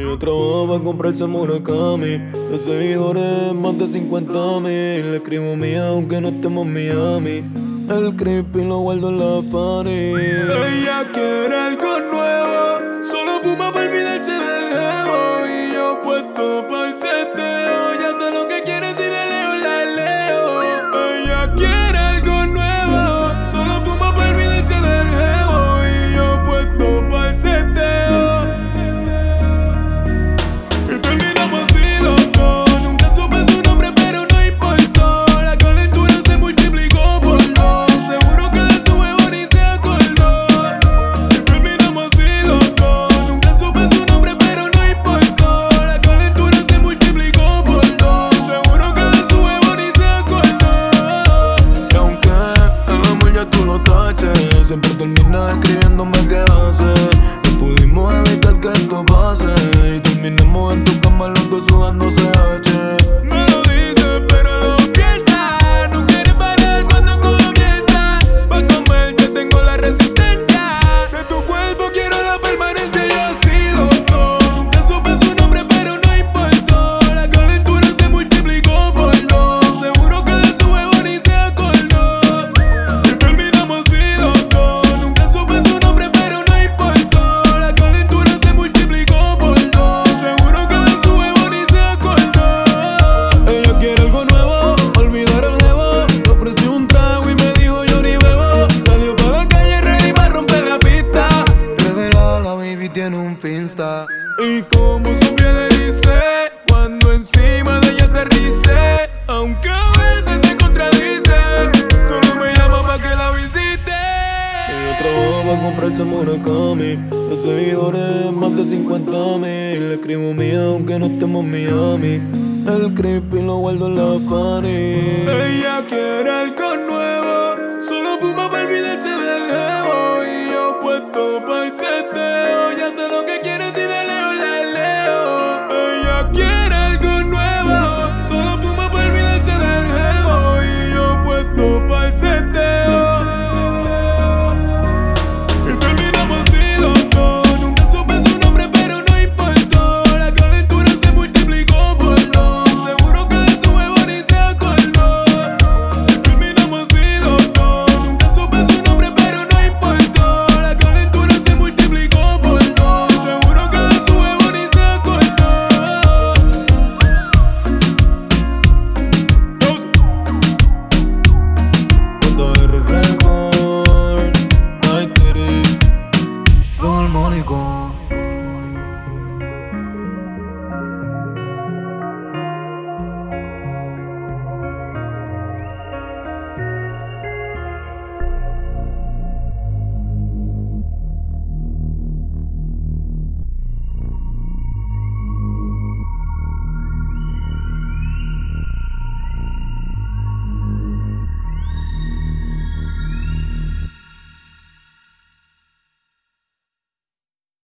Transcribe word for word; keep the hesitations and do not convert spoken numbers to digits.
Ella trabaja para comprarse Murakami. De seguidores más de cincuenta mil. Le escribo mía aunque no estemos en Miami. El creepy lo guardo en la pared. Ella quiere algo nuevo, solo fuma para olvidarse del jevo. Y yo puesto pa'l seteo, ya sé lo que quiere si de lejos la leo. Ella quiere algo nuevo, solo fuma para olvidarse del jevo. Y yo puesto pa'l seteo, y terminamos así los dos. Nunca supe su nombre pero no importó. La calentura se multiplicó por dos. Seguro que de su huevo ni se acordó. Y terminamos así los dos. Nunca supe su nombre pero no importó. La calentura se multiplicó por dos. Seguro que de su huevo ni se acordó. Y aunque el amor ya tú lo taches, siempre termina escribiéndome qué haces. No pudimos evitar que esto pase y terminamos en tu cama los dos sudando C H. No lo dices pero lo piensas. No quieres parar cuando comienza. Pa' comerte tengo la resistencia. De tu cuerpo quiero la permanencia. Yo así lo toco. Nunca supe su nombre pero no importó. La calentura se multiplicó por dos. Seguro que de su huevo ni se acordó. Y terminamos así los dos. Nunca supe su nombre pero no importó. La calentura se multiplicó por dos. Seguro que de su huevo ni se acordó. Ella quiere algo nuevo, olvidar el jevo. Le ofrecí un trago y me dijo yo ni bebo. Salió pa' la calle ready pa' romper la pista. Revela, la baby tiene un finsta. Y como su piel erice cuando encima de ella aterrice. Aunque a veces se contradice, solo me llama pa' que la visite. Ella trabaja para comprarse Murakami. De seguidores más de cincuenta mil. Le escribo mía aunque no estemos en Miami. El creepy lo guardo en la pared. Ella quiere algo